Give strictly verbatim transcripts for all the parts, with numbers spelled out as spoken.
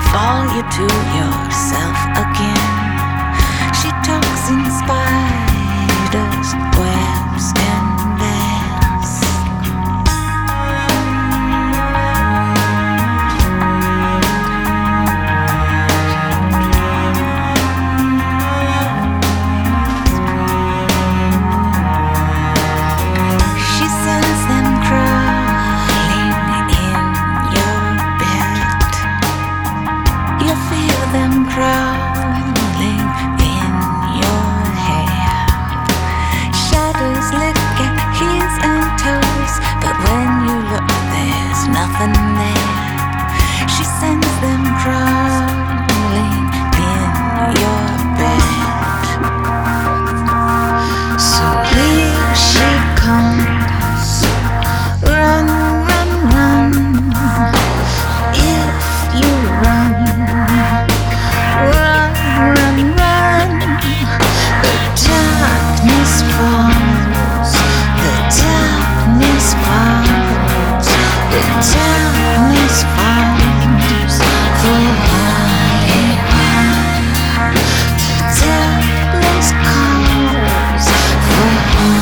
fall you to yourself again. She talks in spiders, webs, and vents. She sends them crawling in your bed. You feel them crawling in your hair. Shadows look at heels and toes, but when you look, there's nothing there. She sends them crawling in your bed. So here she comes. Run, run, run. If you run, run, run, run. The darkness falls. The darkness falls. The darkness falls. For high, the darkness calls. For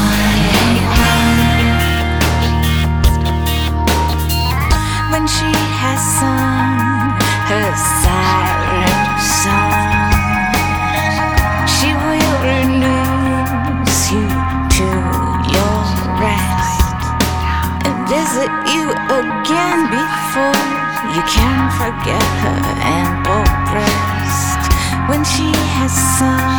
when she has sung her siren song, she will release you to your rest and visit you again before you can forget her ample breast. When she has sung